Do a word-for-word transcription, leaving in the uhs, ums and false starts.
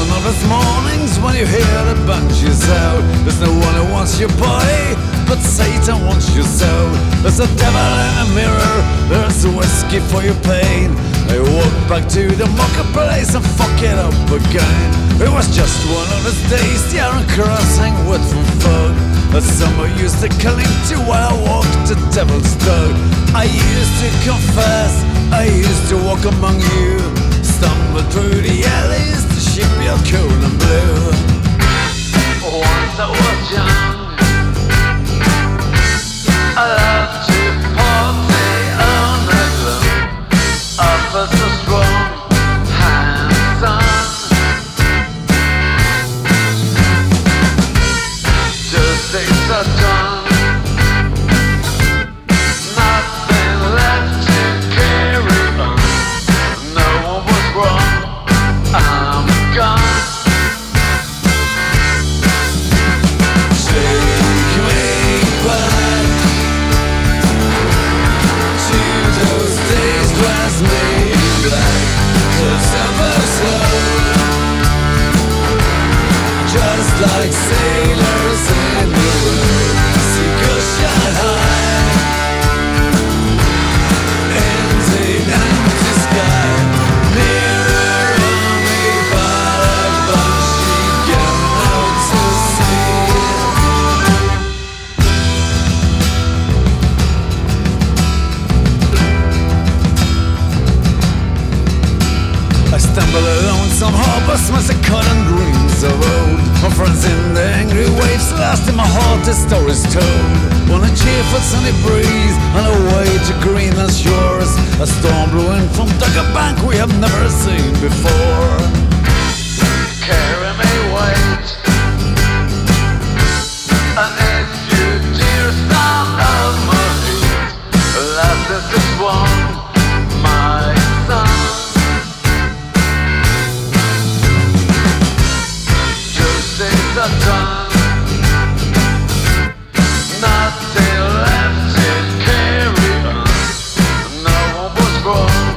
one of those mornings when you hear the bunches out. There's no one who wants your body, but Satan wants your soul. There's a devil in a mirror, there's a whiskey for your pain. I walk back to the marketplace and fuck it up again. It was just one of those days, the Iron Crossing with from fog. A summer used to cling to while I walked the devil's dog. I used to confess, I used to walk among you, stumble through the alleys, the shipyard cold and blue. Once I was young, I loved to party on the gloom. I felt so strong, hands-on. Just days are done. Nothing left to carry on. No one was wrong, I'm gone. Take me back to those days, dress me in black, cause I was slow, just like sailors in the road. Seek a shot high in the empty sky. Mirror on me, but a bunch she'd gone out to sea. I stumble along some harbor, smells of cotton greens of old. My friends in the angry waves, lost in my heart, the story's told. Wanna cheer for sunny breeze on the way to Greenland's shores. A storm blew in from Dogger Bank we have never seen before. Carry me weight, and if you dear son of my heat, last is this one, my son. Days are done. Nothing left to carry on. No one was wrong,